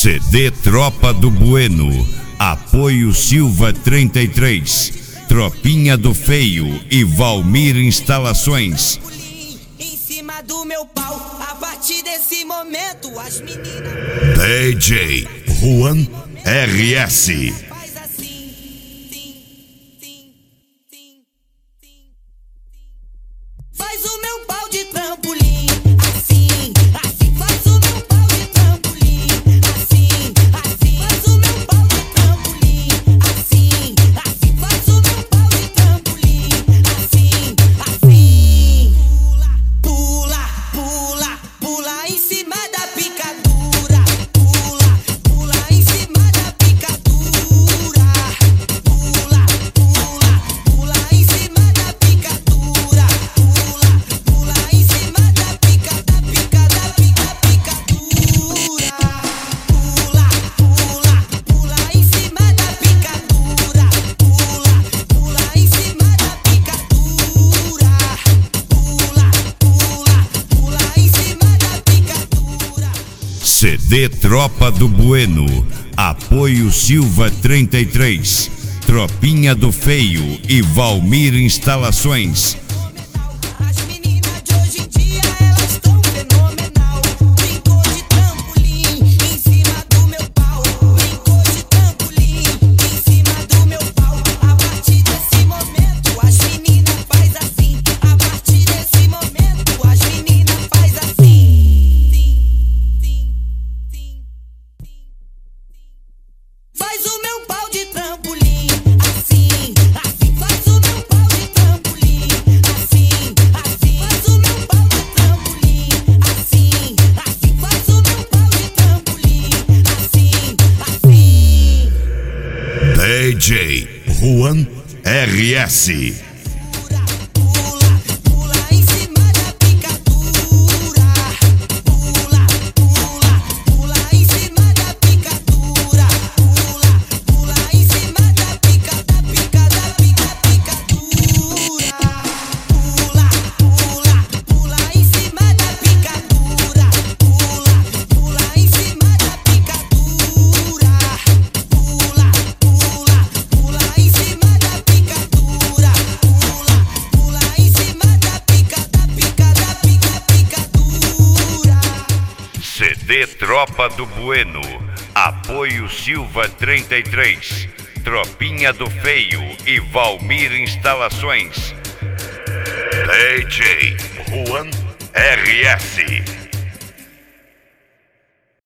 CD Tropa do Bueno, apoio Silva 33, Tropinha do Feio e Valmir Instalações. Em cima do meu pau, a partir desse momento as meninas DJ Juan RS. faz assim, sim, sim, sim, sim. Faz o meu pau de trampolim, assim, assim. Faz o meu pau de trampolim, assim, assim. Faz o meu pau de trampolim, assim, assim. Faz o meu pau de trampolim, assim, assim. Pula, pula, pula, pula em cima da picadura. Pula, pula em cima da picadura. Pula, pula, pula em cima da picadura. Pula, pula em cima da pica, da pica, da pica, picadura. Pula, pula, pula em cima da picadura. Pula, pula em cima da picadura. Pula, pula, pula em cima da picadura. CD Tropa do Bueno, apoio Silva 33, Tropinha do Feio e Valmir Instalações. As meninas de hoje em dia, elas tão fenomenal. Brincou de trampolim em cima do meu pau. Brincou de trampolim em cima do meu pau. A partir desse momento, as meninas faz assim. A partir desse momento, as meninas faz assim. Sim, sim, sim, sim. Faz o meu pau de trampolim, assim, assim. Faz o meu pau de trampolim, assim, assim. Faz o meu pau de trampolim, assim, assim. Faz o meu pau de trampolim, assim, assim. DJ Juan RS. Pula, pula em cima da picadura. Pula, pula, pula em cima da picadura. Pula, pula em cima da pica, da pica, da pica, picadura. Pula, pula, pula em cima da picadura. Pula, pula em cima da picadura. Pula, pula, pula em cima da picadura. Pula, pula em cima da pica, da pica, da pica, picadura. CD Tropa do Bueno, apoio Silva 33, Tropinha do Feio e Valmir Instalações. DJ Juan RS.